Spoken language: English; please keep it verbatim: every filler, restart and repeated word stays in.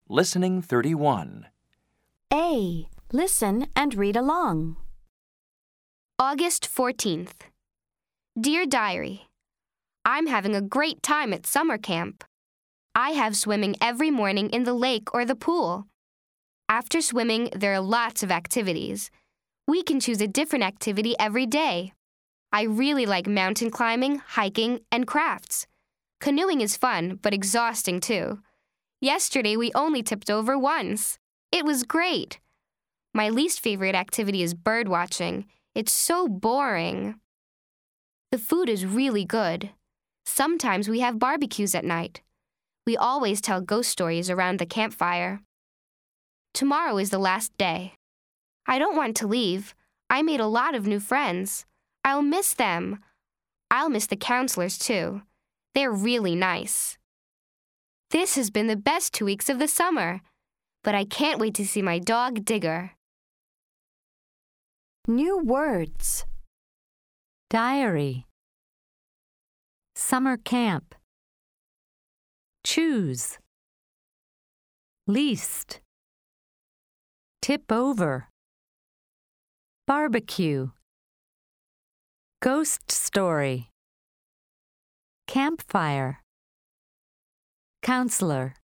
Listening thirty-one. A. Listen and read along. August fourteenth. Dear Diary, I'm having a great time at summer camp. I have swimming every morning in the lake or the pool. After swimming, there are lots of activities. We can choose a different activity every day. I really like mountain climbing, hiking, and crafts. Canoeing is fun, but exhausting too. Yesterday, we only tipped over once. It was great. My least favorite activity is bird watching. It's so boring. The food is really good. Sometimes we have barbecues at night. We always tell ghost stories around the campfire. Tomorrow is the last day. I don't want to leave. I made a lot of new friends. I'll miss them. I'll miss the counselors, too. They're really nice. This has been the best two weeks of the summer, but I can't wait to see my dog, Digger. New words. Diary. Summer camp. Choose. Least. Tip over. Barbecue. Ghost story. Campfire. Counselor.